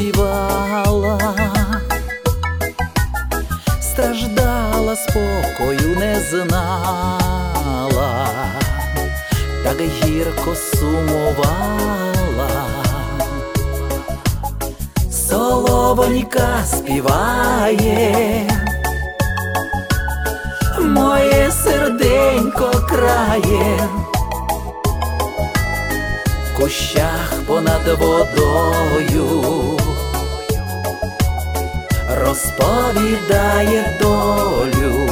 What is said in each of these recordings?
співала, страждала, спокою не знала, так гірко сумувала. Соловонька співає, моє серденько крає, в кущах понад водою розповідає долю.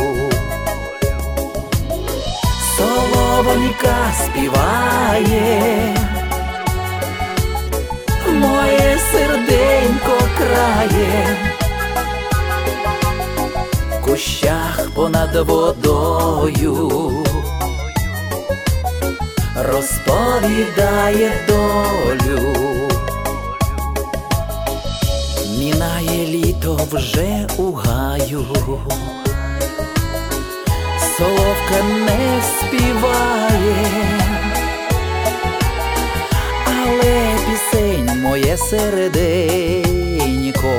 Соловонька співає, моє серденько крає, в кущах понад водою розповідає долю. Мінає літо вже у гаю, соловка не співає, але пісень моє серденько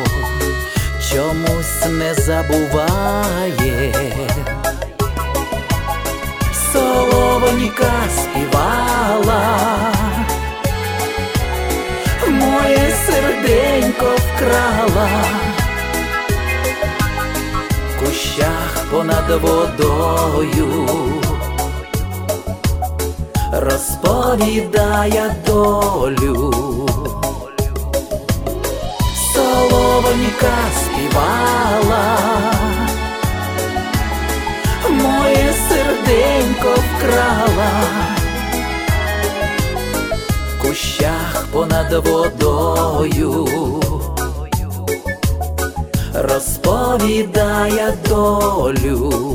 чомусь не забуває. Соловонька співала, моє серденько вкрала, в кущах понад водою розповідає долю. Соловонька співала, моє серденько вкрала, в кущах понад водою розповідає долю.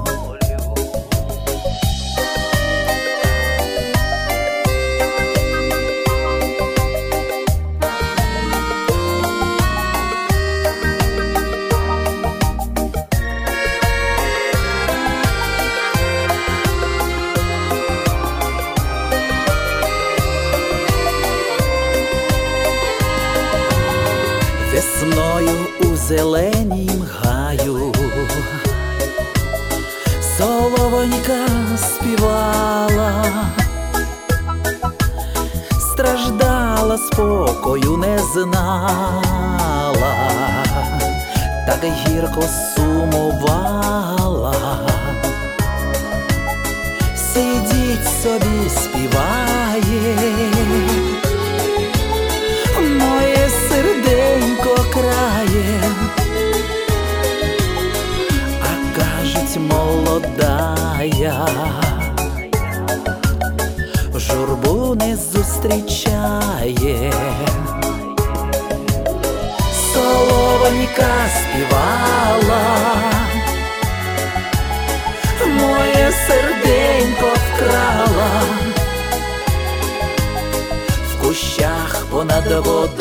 Весною у зеленім гаю соловонька співала, страждала, спокою не знала, так гірко сумувала. Сидіть собі співає, моє серденько крає, а кажуть, молодая журбу не зустрічає. Соловонька співала, моє серденько вкрала, в кущах понад водою